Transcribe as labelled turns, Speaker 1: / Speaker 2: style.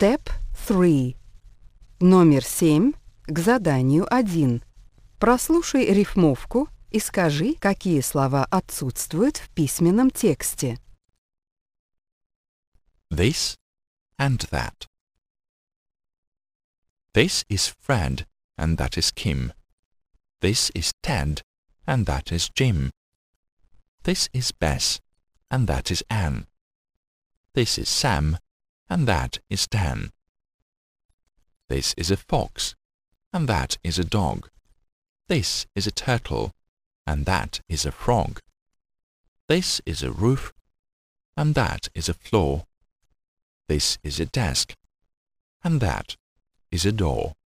Speaker 1: Step 3. Номер 7 к заданию 1. Прослушай рифмовку и скажи, какие слова отсутствуют в письменном тексте.
Speaker 2: This and that. This is Fred, and that is Kim. This is Ted, and that is Jim. This is Bess, and that is Anne. This is Sam, and that is Dan. This is a fox, and that is a dog. This is a turtle, and that is a frog. This is a roof, and that is a floor. This is a desk, and that is a door.